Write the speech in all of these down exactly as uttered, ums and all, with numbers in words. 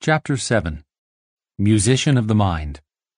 Chapter seven. Musician of the Mind.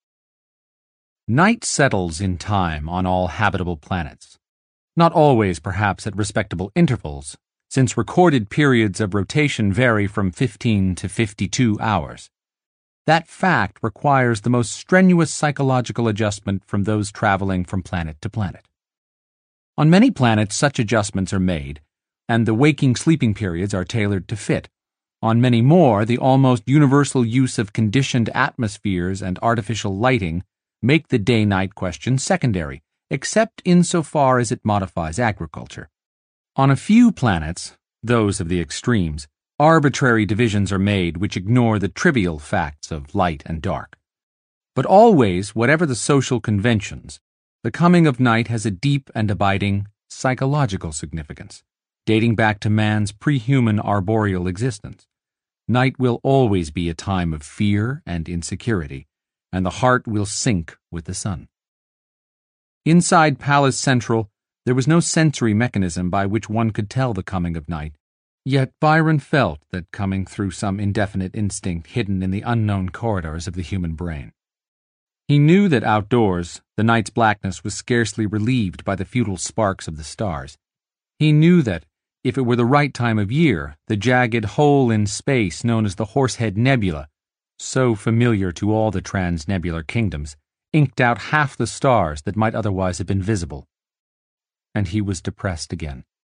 Night settles in time on all habitable planets. Not always, perhaps, at respectable intervals, since recorded periods of rotation vary from fifteen to fifty-two hours. That fact requires the most strenuous psychological adjustment from those traveling from planet to planet. On many planets, such adjustments are made, and the waking-sleeping periods are tailored to fit. On many more, the almost universal use of conditioned atmospheres and artificial lighting make the day-night question secondary, except insofar as it modifies agriculture. On a few planets, those of the extremes, arbitrary divisions are made which ignore the trivial facts of light and dark. But always, whatever the social conventions, the coming of night has a deep and abiding psychological significance, dating back to man's pre-human arboreal existence. Night will always be a time of fear and insecurity, and the heart will sink with the sun. Inside Palace Central, there was no sensory mechanism by which one could tell the coming of night, yet Byron felt that coming through some indefinite instinct hidden in the unknown corridors of the human brain. He knew that outdoors, the night's blackness was scarcely relieved by the futile sparks of the stars. He knew that, if it were the right time of year, the jagged hole in space known as the Horsehead Nebula, so familiar to all the transnebular kingdoms, inked out half the stars that might otherwise have been visible. And he was depressed again.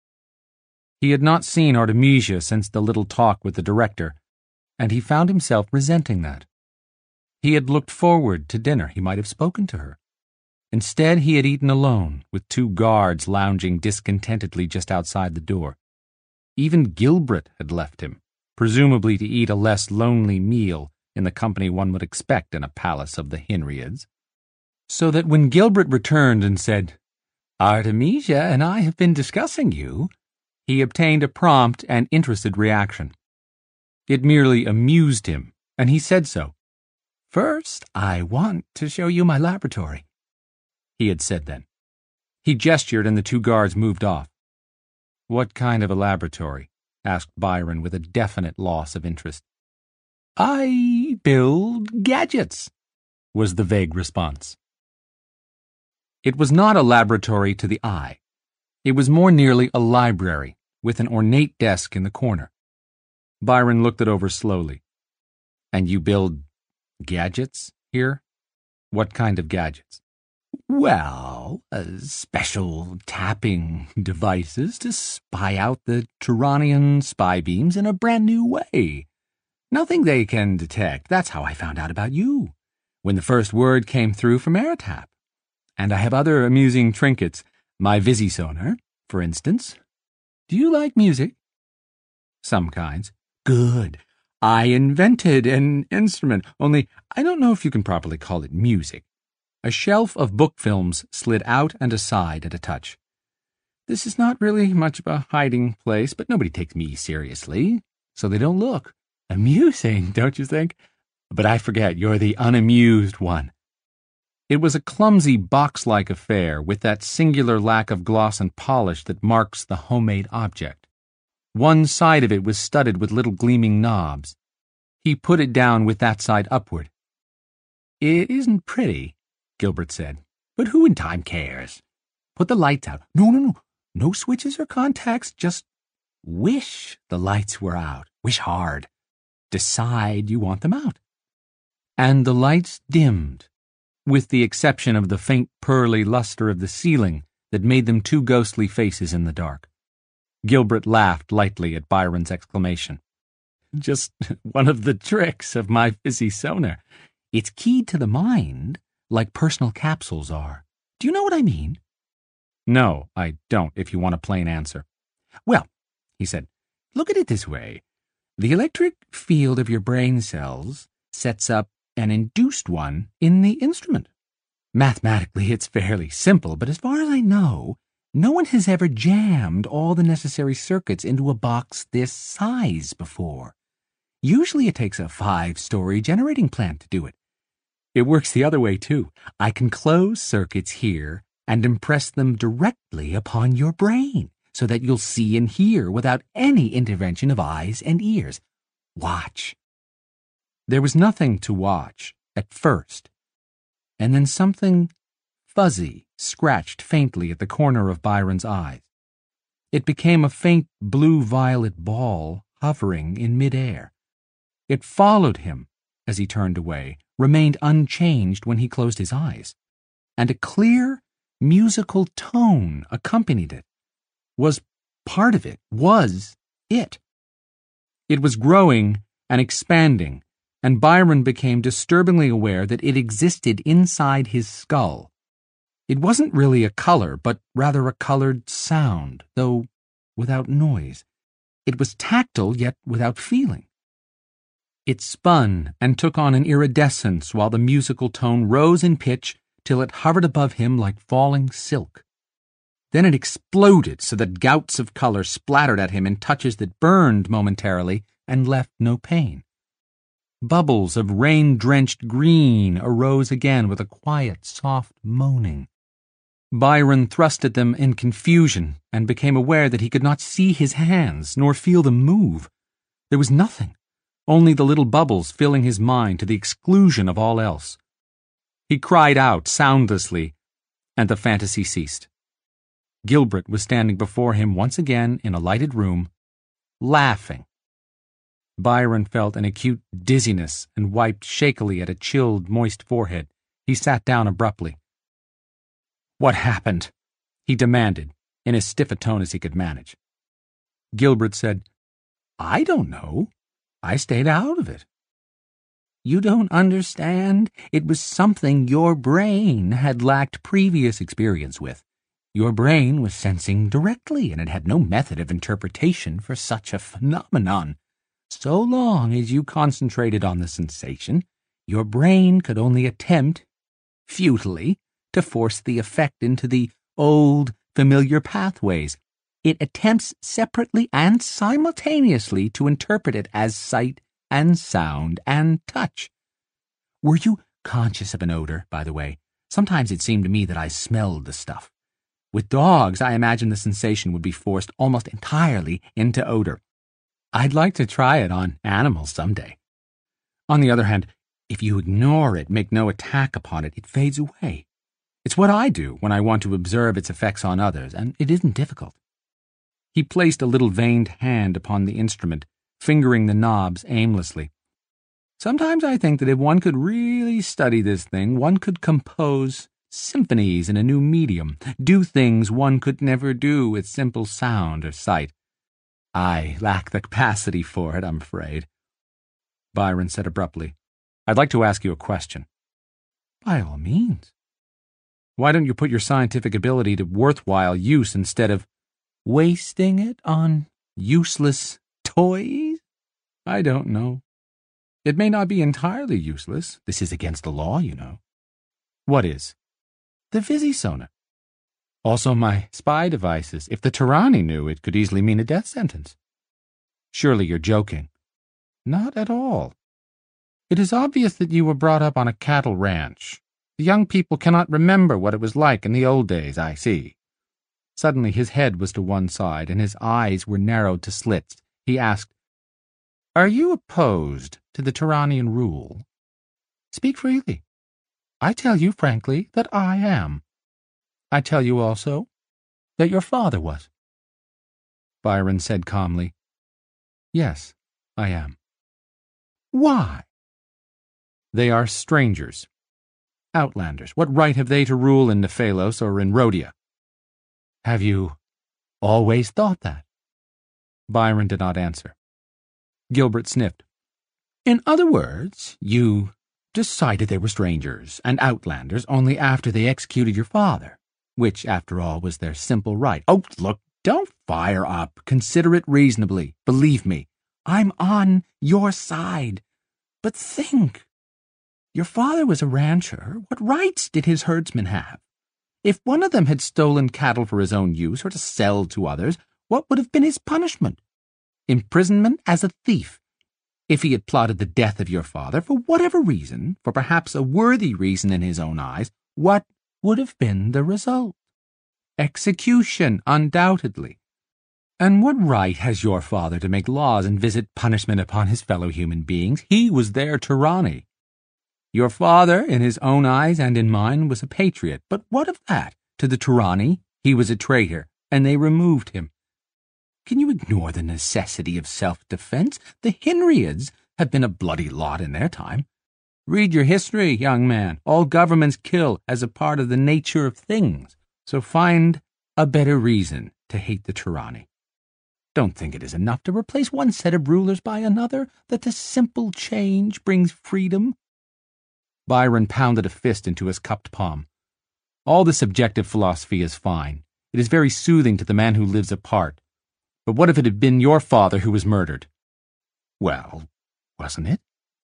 He had not seen Artemisia since the little talk with the director, and he found himself resenting that. He had looked forward to dinner. He might have spoken to her. Instead, he had eaten alone, with two guards lounging discontentedly just outside the door. Even Gilbert had left him, presumably to eat a less lonely meal in the company one would expect in a palace of the Henriads. So that when Gilbert returned and said, "Artemisia and I have been discussing you," he obtained a prompt and interested reaction. It merely amused him, and he said so. "First, I want to show you my laboratory," he had said then. He gestured and the two guards moved off. "What kind of a laboratory?" asked Byron with a definite loss of interest. "I build gadgets," was the vague response. It was not a laboratory to the eye. It was more nearly a library, with an ornate desk in the corner. Byron looked it over slowly. "And you build gadgets here? What kind of gadgets?" "Well, uh, special tapping devices to spy out the Turanian spy beams in a brand new way. Nothing they can detect. That's how I found out about you, when the first word came through from Eretap. And I have other amusing trinkets. My Visisonar, for instance. Do you like music?" "Some kinds." "Good. I invented an instrument, only I don't know if you can properly call it music." A shelf of book films slid out and aside at a touch. "This is not really much of a hiding place, but nobody takes me seriously, so they don't look. Amusing, don't you think? But I forget, you're the unamused one." It was a clumsy box-like affair with that singular lack of gloss and polish that marks the homemade object. One side of it was studded with little gleaming knobs. He put it down with that side upward. "It isn't pretty," Gilbert said, "but who in time cares? Put the lights out. No, no, no. No switches or contacts. Just wish the lights were out. Wish hard. Decide you want them out." And the lights dimmed, with the exception of the faint pearly luster of the ceiling that made them two ghostly faces in the dark. Gilbert laughed lightly at Byron's exclamation. "Just one of the tricks of my Visisonar. It's keyed to the mind, like personal capsules are. Do you know what I mean?" "No, I don't, if you want a plain answer." "Well," he said, "look at it this way. The electric field of your brain cells sets up an induced one in the instrument. Mathematically, it's fairly simple, but as far as I know, no one has ever jammed all the necessary circuits into a box this size before. Usually it takes a five-story generating plant to do it. It works the other way, too. I can close circuits here and impress them directly upon your brain, so that you'll see and hear without any intervention of eyes and ears. Watch." There was nothing to watch, at first, and then something fuzzy scratched faintly at the corner of Byron's eyes. It became a faint blue-violet ball hovering in midair. It followed him as he turned away, remained unchanged when he closed his eyes, and a clear, musical tone accompanied it, was part of it, was it. It was growing and expanding, and Byron became disturbingly aware that it existed inside his skull. It wasn't really a color, but rather a colored sound, though without noise. It was tactile, yet without feeling. It spun and took on an iridescence while the musical tone rose in pitch till it hovered above him like falling silk. Then it exploded so that gouts of color splattered at him in touches that burned momentarily and left no pain. Bubbles of rain-drenched green arose again with a quiet, soft moaning. Byron thrust at them in confusion and became aware that he could not see his hands nor feel them move. There was nothing, only the little bubbles filling his mind to the exclusion of all else. He cried out soundlessly, and the fantasy ceased. Gilbert was standing before him once again in a lighted room, laughing. Byron felt an acute dizziness and wiped shakily at a chilled, moist forehead. He sat down abruptly. "What happened?" he demanded, in as stiff a tone as he could manage. Gilbert said, "I don't know. I stayed out of it." "You don't understand? It was something your brain had lacked previous experience with. Your brain was sensing directly, and it had no method of interpretation for such a phenomenon. So long as you concentrated on the sensation, your brain could only attempt, futilely, to force the effect into the old, familiar pathways. It attempts separately and simultaneously to interpret it as sight and sound and touch. Were you conscious of an odor, by the way? Sometimes it seemed to me that I smelled the stuff. With dogs, I imagined the sensation would be forced almost entirely into odor. I'd like to try it on animals someday. On the other hand, if you ignore it, make no attack upon it, it fades away. It's what I do when I want to observe its effects on others, and it isn't difficult." He placed a little veined hand upon the instrument, fingering the knobs aimlessly. "Sometimes I think that if one could really study this thing, one could compose symphonies in a new medium, do things one could never do with simple sound or sight. I lack the capacity for it, I'm afraid." Byron said abruptly, "I'd like to ask you a question." "By all means." "Why don't you put your scientific ability to worthwhile use instead of wasting it on useless toys?" "I don't know. It may not be entirely useless. This is against the law, you know." "What is?" "The Visi-Sona. Also my spy devices. If the Tyranni knew, it could easily mean a death sentence." "Surely you're joking." "Not at all. It is obvious that you were brought up on a cattle ranch. The young people cannot remember what it was like in the old days, I see." Suddenly his head was to one side, and his eyes were narrowed to slits. He asked, "Are you opposed to the Tyrannian rule?" "Speak freely." "I tell you frankly that I am. I tell you also that your father was." Byron said calmly, "Yes, I am." "Why?" "They are strangers. Outlanders. What right have they to rule in Nephalos or in Rhodia?" "Have you always thought that?" Byron did not answer. Gilbert sniffed. "In other words, you decided they were strangers and outlanders only after they executed your father, which, after all, was their simple right." "Oh, look, don't fire up. Consider it reasonably. Believe me, I'm on your side. But think. Your father was a rancher. What rights did his herdsmen have? If one of them had stolen cattle for his own use or to sell to others, what would have been his punishment? Imprisonment as a thief. If he had plotted the death of your father, for whatever reason, for perhaps a worthy reason in his own eyes, what would have been the result? Execution, undoubtedly. And what right has your father to make laws and visit punishment upon his fellow human beings? He was their tyranny. Your father, in his own eyes and in mine, was a patriot. But what of that? To the tyranny, he was a traitor, and they removed him. Can you ignore the necessity of self-defense? The Henryids have been a bloody lot in their time. Read your history, young man. All governments kill as a part of the nature of things. So find a better reason to hate the tyranny. Don't think it is enough to replace one set of rulers by another, that the simple change brings freedom. Byron pounded a fist into his cupped palm. All this objective philosophy is fine. It is very soothing to the man who lives apart. But what if it had been your father who was murdered? Well, wasn't it?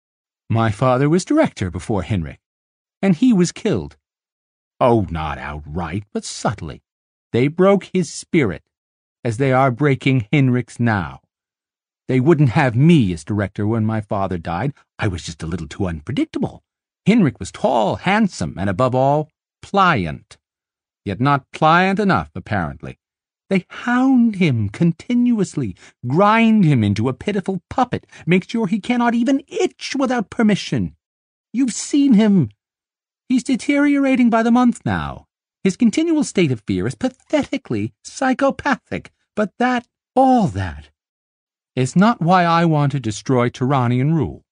My father was director before Henrik, and he was killed. Oh, not outright, but subtly. They broke his spirit, as they are breaking Henrik's now. They wouldn't have me as director when my father died. I was just a little too unpredictable. Henrik was tall, handsome, and above all, pliant. Yet not pliant enough, apparently. They hound him continuously, grind him into a pitiful puppet, make sure he cannot even itch without permission. You've seen him. He's deteriorating by the month now. His continual state of fear is pathetically psychopathic, but that, all that, is not why I want to destroy Turanian rule.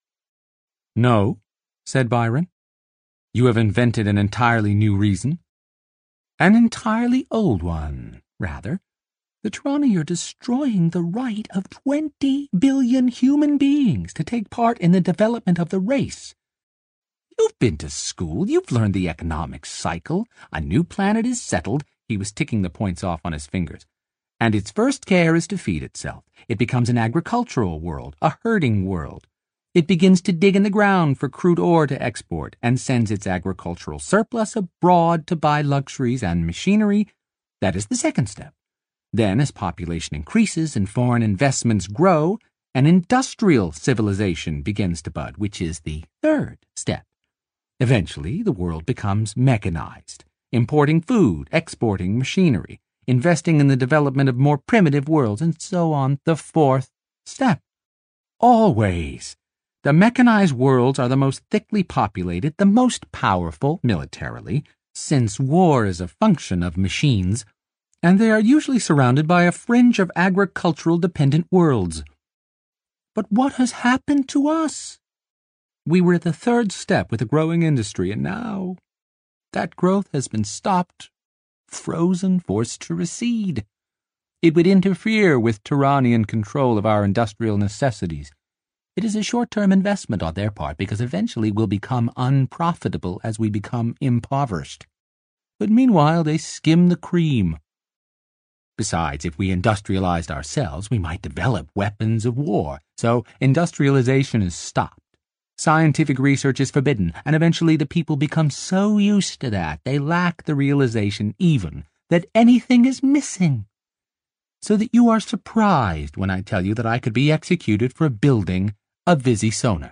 No, said Byron. You have invented an entirely new reason. An entirely old one, rather. The Turani are destroying the right of twenty billion human beings to take part in the development of the race. You've been to school. You've learned the economic cycle. A new planet is settled. He was ticking the points off on his fingers. And its first care is to feed itself. It becomes an agricultural world, a herding world. It begins to dig in the ground for crude ore to export and sends its agricultural surplus abroad to buy luxuries and machinery. That is the second step. Then, as population increases and foreign investments grow, an industrial civilization begins to bud, which is the third step. Eventually, the world becomes mechanized, importing food, exporting machinery, investing in the development of more primitive worlds, and so on. The fourth step. Always. The mechanized worlds are the most thickly populated, the most powerful militarily, since war is a function of machines, and they are usually surrounded by a fringe of agricultural-dependent worlds. But what has happened to us? We were at the third step with a growing industry, and now that growth has been stopped, frozen, forced to recede. It would interfere with Turanian control of our industrial necessities. It is a short-term investment on their part because eventually we'll become unprofitable as we become impoverished. But meanwhile they skim the cream. Besides, if we industrialized ourselves, we might develop weapons of war. So industrialization is stopped. Scientific research is forbidden, and eventually the people become so used to that they lack the realization even that anything is missing. So that you are surprised when I tell you that I could be executed for building a Visisona.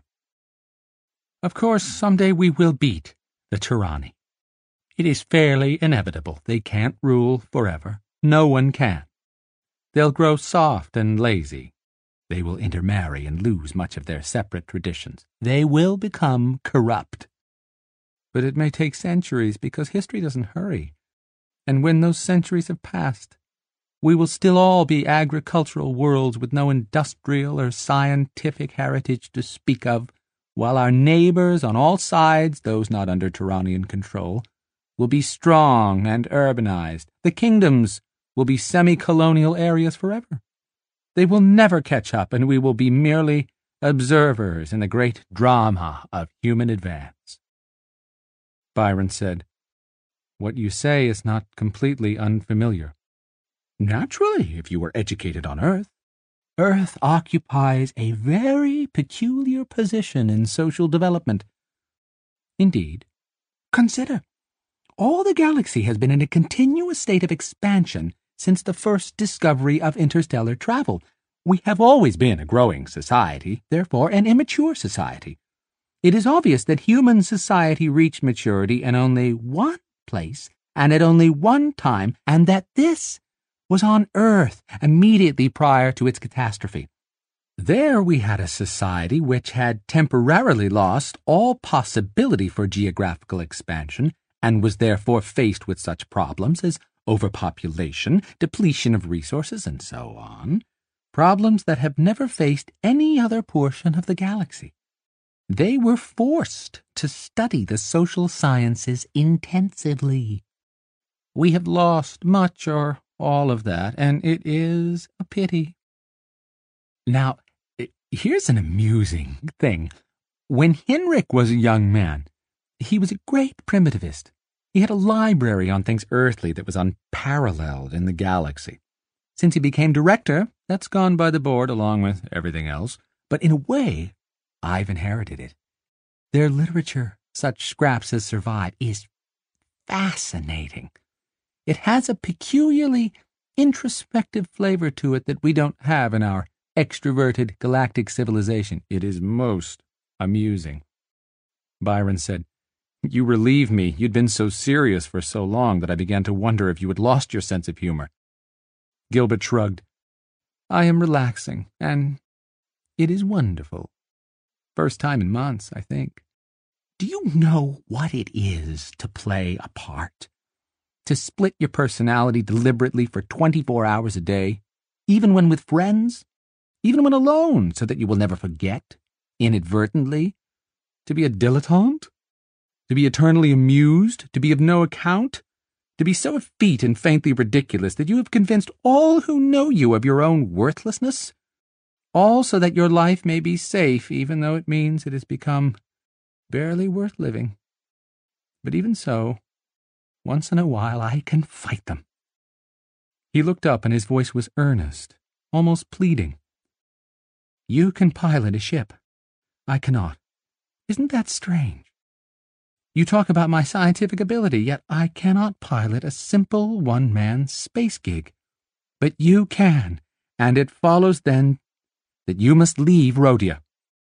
Of course, someday we will beat the Turani. It is fairly inevitable. They can't rule forever. No one can. They'll grow soft and lazy. They will intermarry and lose much of their separate traditions. They will become corrupt. But it may take centuries because history doesn't hurry. And when those centuries have passed, we will still all be agricultural worlds with no industrial or scientific heritage to speak of, while our neighbors on all sides, those not under Turanian control, will be strong and urbanized. The kingdoms will be semi-colonial areas forever. They will never catch up, and we will be merely observers in the great drama of human advance. Byron said, What you say is not completely unfamiliar. Naturally, if you were educated on Earth. Earth occupies a very peculiar position in social development. Indeed, consider, all the galaxy has been in a continuous state of expansion since the first discovery of interstellar travel. We have always been a growing society, therefore an immature society. It is obvious that human society reached maturity in only one place and at only one time, and that this was on Earth immediately prior to its catastrophe. There we had a society which had temporarily lost all possibility for geographical expansion and was therefore faced with such problems as overpopulation, depletion of resources, and so on, problems that have never faced any other portion of the galaxy. They were forced to study the social sciences intensively. We have lost much or all of that, and it is a pity. Now, here's an amusing thing. When Henrik was a young man, he was a great primitivist. He had a library on things earthly that was unparalleled in the galaxy. Since he became director, that's gone by the board along with everything else, but in a way, I've inherited it. Their literature, such scraps as survive, is fascinating. It has a peculiarly introspective flavor to it that we don't have in our extroverted galactic civilization. It is most amusing. Byron said, "You relieve me. You'd been so serious for so long that I began to wonder if you had lost your sense of humor." Gilbert shrugged. "I am relaxing, and it is wonderful. First time in months, I think. Do you know what it is to play a part? To split your personality deliberately for twenty-four hours a day, even when with friends, even when alone, so that you will never forget, inadvertently, to be a dilettante? To be eternally amused, to be of no account, to be so effete and faintly ridiculous that you have convinced all who know you of your own worthlessness, all so that your life may be safe, even though it means it has become barely worth living. But even so, once in a while I can fight them." He looked up and his voice was earnest, almost pleading. "You can pilot a ship. I cannot. Isn't that strange? You talk about my scientific ability, yet I cannot pilot a simple one-man space gig. But you can, and it follows then that you must leave Rhodia."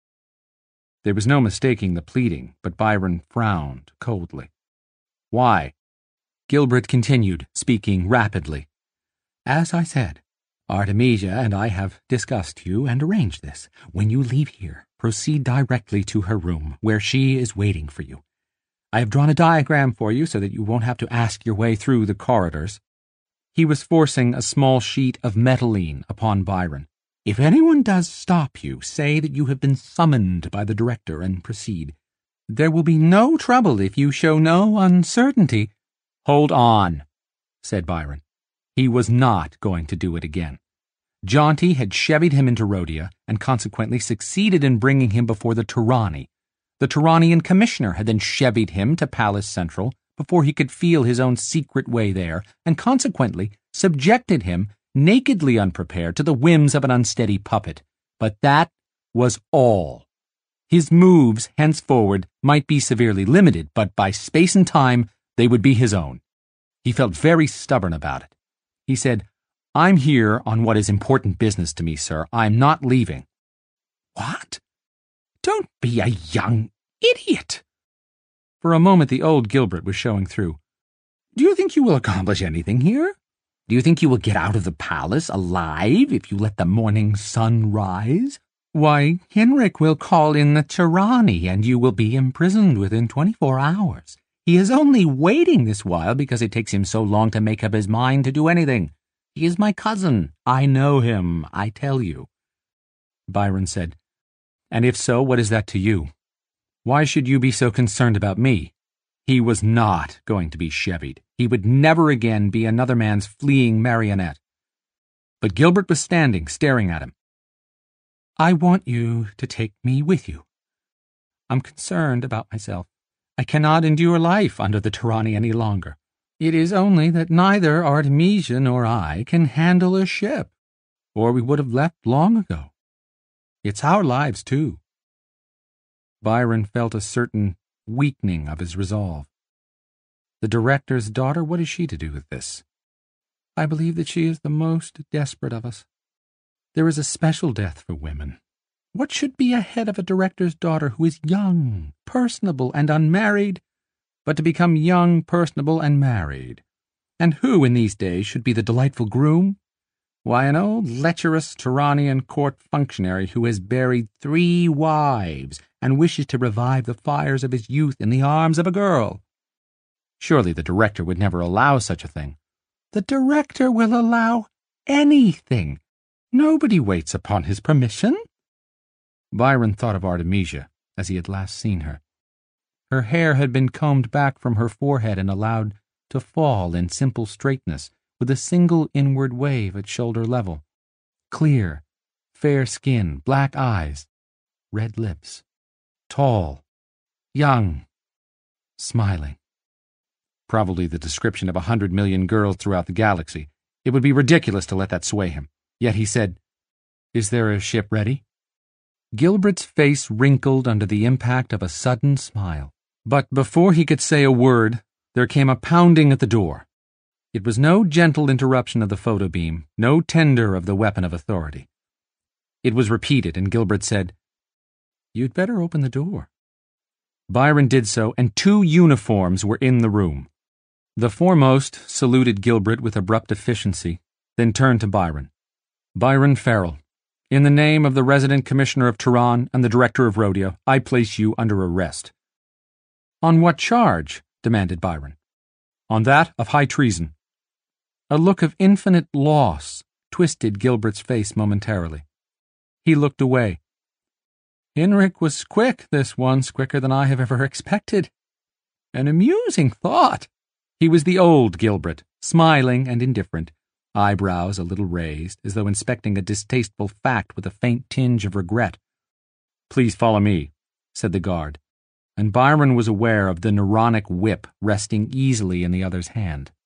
There was no mistaking the pleading, but Byron frowned coldly. "Why?" Gilbert continued, speaking rapidly. "As I said, Artemisia and I have discussed you and arranged this. When you leave here, proceed directly to her room, where she is waiting for you. I have drawn a diagram for you so that you won't have to ask your way through the corridors." He was forcing a small sheet of metaline upon Byron. "If anyone does stop you, say that you have been summoned by the director and proceed. There will be no trouble if you show no uncertainty." "Hold on," said Byron. He was not going to do it again. Jaunty had chevied him into Rhodia and consequently succeeded in bringing him before the Turani. The Turanian commissioner had then chevied him to Palace Central before he could feel his own secret way there, and consequently subjected him, nakedly unprepared, to the whims of an unsteady puppet. But that was all. His moves henceforward might be severely limited, but by space and time they would be his own. He felt very stubborn about it. He said, "I'm here on what is important business to me, sir. I'm not leaving." "What? Don't be a young idiot." For a moment the old Gilbert was showing through. "Do you think you will accomplish anything here? Do you think you will get out of the palace alive if you let the morning sun rise? Why, Henrik will call in the Turani and you will be imprisoned within twenty-four hours. He is only waiting this while because it takes him so long to make up his mind to do anything. He is my cousin. I know him, I tell you." Byron said, "And if so, what is that to you? Why should you be so concerned about me?" He was not going to be chevied. He would never again be another man's fleeing marionette. But Gilbert was standing, staring at him. "I want you to take me with you. I'm concerned about myself. I cannot endure life under the Turani any longer. It is only that neither Artemisia nor I can handle a ship, or we would have left long ago. It's our lives, too." Byron felt a certain weakening of his resolve. The director's daughter, what is she to do with this? "I believe that she is the most desperate of us. There is a special death for women. What should be ahead of a director's daughter who is young, personable, and unmarried, but to become young, personable, and married, And who in these days should be the delightful groom? Why, an old lecherous Turanian court functionary who has buried three wives and wishes to revive the fires of his youth in the arms of a girl. Surely the director would never allow such a thing. The director will allow anything. Nobody waits upon his permission. Byron thought of Artemisia as he had last seen her. Her hair had been combed back from her forehead and allowed to fall in simple straightness, with a single inward wave at shoulder level. Clear, fair skin, black eyes, red lips. Tall, young, smiling. Probably the description of a hundred million girls throughout the galaxy. It would be ridiculous to let that sway him. Yet he said, "Is there a ship ready?" Gilbert's face wrinkled under the impact of a sudden smile. But before he could say a word, there came a pounding at the door. It was no gentle interruption of the photobeam, no tender of the weapon of authority. It was repeated, and Gilbert said, "You'd better open the door." Byron did so, and two uniforms were in the room. The foremost saluted Gilbert with abrupt efficiency, then turned to Byron. "Byron Farrell, in the name of the resident commissioner of Turan and the director of Rodeo, I place you under arrest." "On what charge?" demanded Byron. "On that of high treason." A look of infinite loss twisted Gilbert's face momentarily. He looked away. Hinrich was quick this once, quicker than I have ever expected. An amusing thought. He was the old Gilbert, smiling and indifferent, eyebrows a little raised, as though inspecting a distasteful fact with a faint tinge of regret. "Please follow me," said the guard, and Byron was aware of the neuronic whip resting easily in the other's hand.